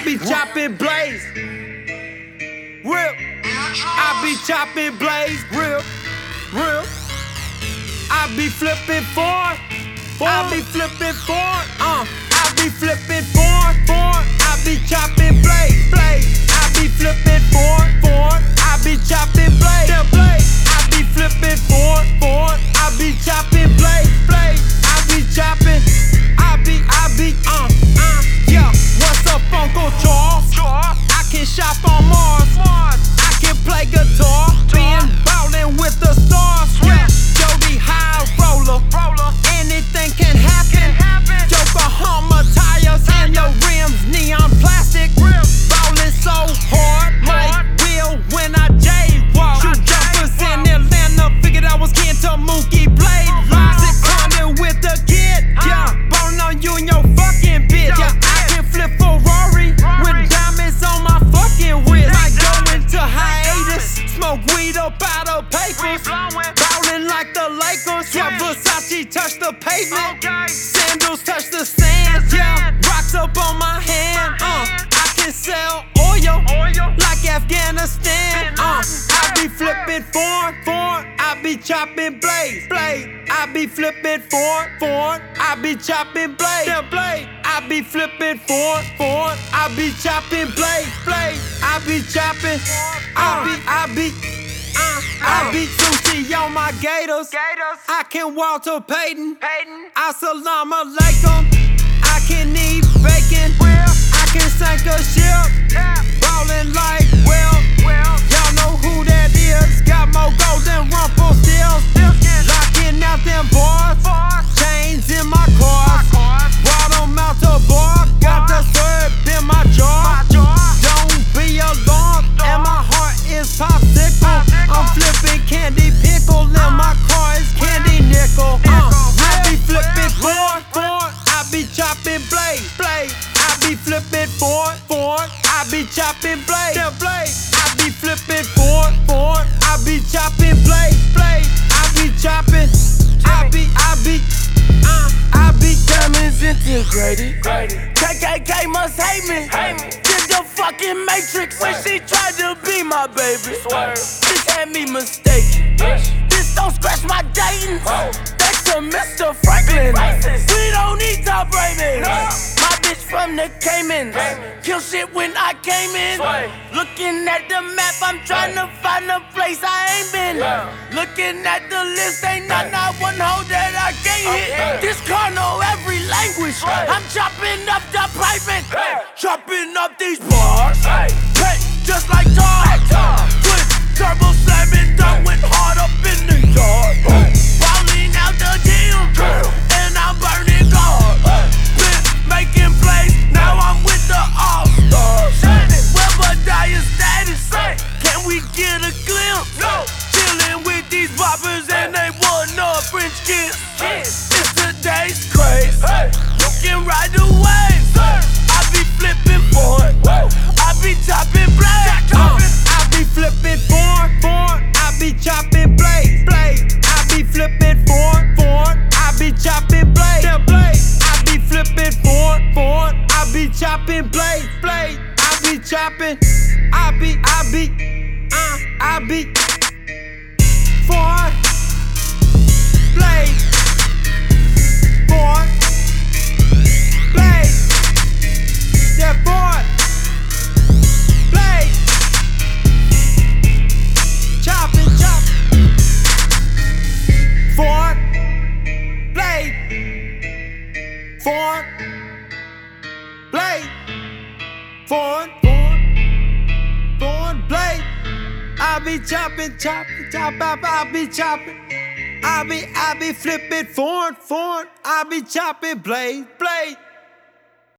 be chopping blades. Real. I be chopping blades. Real. I be flipping forward. I be flipping forward. I be flipping forward. I be chopping blades. I be flipping forward. I be chopping blades. I be flipping forward. I be chopping blades. I be chopping. Yo, what's up, Uncle Charles? I can shop on Mars. I can play guitar. Been ballin' with the stars. Jody High Roller. Anything can happen. Yokohama tires and your rims neon plastic. Ballin' so hard, like Will when I jaywalk. Shoot jumpers in Atlanta. Figured I was kin to Mookie Blade. Sit climbing with the kid. Ballin' on you and your fucking bitch. I can flip Ferrari with diamonds on my fucking wrist. Like go into hiatus, smoke weed up out of papers. Ballin' like the Lakers. Versace touch the pavement. Sandals touch the sand. Rocks up on my hand. I can sell oil like Afghanistan. I be flipping forward. I be chopping blades. I be flipping forward. I be chopping blades. I be flipping forward. I be chopping blades. I be chopping. I be sushi on my gators. I can Walter Payton. Assalamu alaikum. I can eat bacon. I can sink a ship. Ballin' like Will. Y'all know who that is. Got more gold than Rumpelstiltskin. Locking out them bars. Chains in my cars. Brought them out the bar. Got the syrup in my jar. Don't be alarmed. And my heart is popsicle. I'm flipping candy pickle. And my car is candy nickel. I be flipping forward. I be chopping blades. I be flipping forward. I be chopping blades. I be flipping forward. I be chopping blades. I be chopping. I be diamonds integrated. KKK must hate me. Did the fucking Matrix when she tried to be my baby. This had me mistaken. This don't scratch my Dayton. That's to Mr. Franklin. We don't need top rating. My bitch from the Caymans. Kill shit when I came in. Looking at the map, I'm trying to find a place I ain't been. Looking at the list, ain't not one hole that I can't hit. This car know every language. I'm chopping up the pavement. Chopping up these bars. Just like Tom. Twist, turbo slamming, throwing hard up in the yard. Falling out the gym, and I'm burning God. Been making plays, now I'm with the All-Stars. Webber status, can we get a glimpse? Chillin' with these boppers and they want no French kiss. It's today's craze, you can ride the waves. I be flipping forward, I be chopping blades. I be flipping forward, I be chopping blades. I be flipping forward, I be chopping blades. I be flipping forward, I be chopping blades. I be chopping, I be forward, blade, forward, blade, yeah, forward, blade, chopping, forward, blade, forward, blade, forward, blade. I be chopping, I be chopping. I be flipping forward. I be chopping blade.